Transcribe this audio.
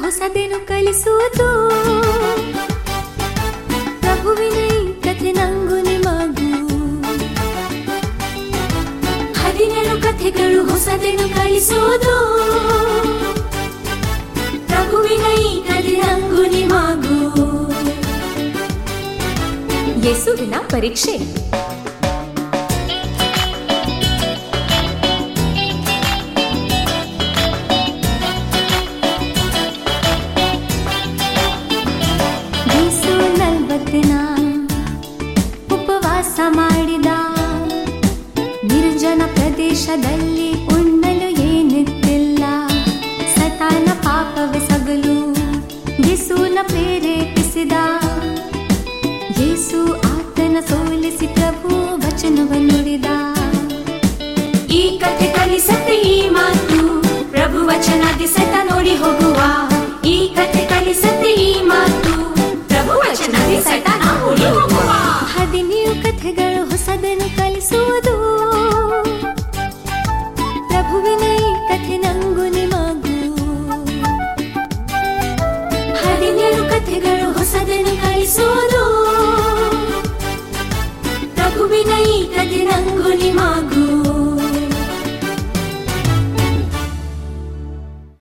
ಹೊಸದೇನು ಕಲಿಸುವುದು. ಪ್ರಭುವಿನ ಈ ಕಥೆ ನಂಗು ನಿಮಗೂ. 17 ಕಥೆಗಳು ಹೊಸದೇನು ಕಲಿಸುವುದು. ಪ್ರಭುವಿನ ಈ ಕಥೆ ನಂಗು ನಿಮಗೂ. ಯೇಸುವಿನ ಪರೀಕ್ಷೆ. ಯೇಸು 40 ದಿನ ಉಪವಾಸ ಮಾಡಿದ. ನಿರ್ಜನ ಪ್ರದೇಶದಲ್ಲಿ ಉಣ್ಣಲು ಏನಿದ್ದಿಲ್ಲ. ಸತಾನ ಪಾಪವೆಸಗಲು ಯೇಸುನ ಪ್ರೇರೇಪಿಸಿದ. ಯೇಸು ಆತನ ಸೋಲಿಸಿ ಪ್ರಭು ವಚನವನ್ನು ನುಡಿದ. ಈ ಕಥೆ ಕಲಿಸತ್ತೆ ಈ ಮಾತು, ಪ್ರಭು ವಚನದಿ ಸತ ನೋಡಿ ಹೋಗುವ. ಈ ಕಥೆ ಕಲಿಸತ್ತೆ ಈ ಮಾತು, ಪ್ರಭು ವಚನದಿ ಸತ ನೋಡಿ ಹೋಗುವ. 17 ಕಥೆಗಳು ಹೊಸದನ್ನು ಕಲಿಸುವುದು. ಪ್ರಭುವಿನ ಈ ಕಥೆ ನಂಗು ನಿಮಗೂ. 17 ಕಥೆಗಳು ಹೊಸದನ್ನು ಕಲಿಸುವುದು. ಪ್ರಭುವಿನ ಈ ಕಥೆ ನಂಗು ನಿಮಗೂ.